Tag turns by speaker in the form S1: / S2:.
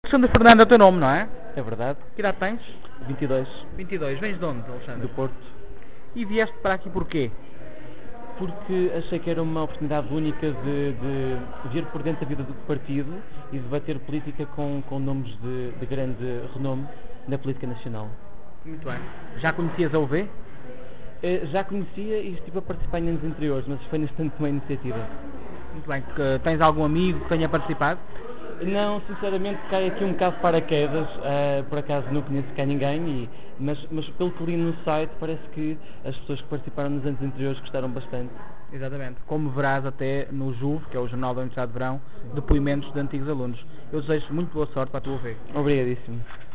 S1: Alexandre Fernando é o teu nome, não é?
S2: É verdade.
S1: Que idade tens?
S2: 22.
S1: 22. Vens de onde, Alexandre?
S2: Do Porto.
S1: E vieste para aqui porquê?
S2: Porque achei que era uma oportunidade única de vir por dentro da vida do partido e debater política com nomes de grande renome na política nacional.
S1: Muito bem. Já conhecias a UV?
S2: Já conhecia e estive a participar em anos anteriores, mas foi neste ano uma iniciativa.
S1: Muito bem. Tens algum amigo que tenha participado?
S2: Não, sinceramente cai aqui um bocado de paraquedas, por acaso não conheço cá ninguém, mas pelo que li no site parece que as pessoas que participaram nos anos anteriores gostaram bastante.
S1: Exatamente. Como verás até no JUV, que é o Jornal da Universidade de Verão, depoimentos de antigos alunos. Eu desejo muito boa sorte para a tua UV.
S2: Obrigadíssimo.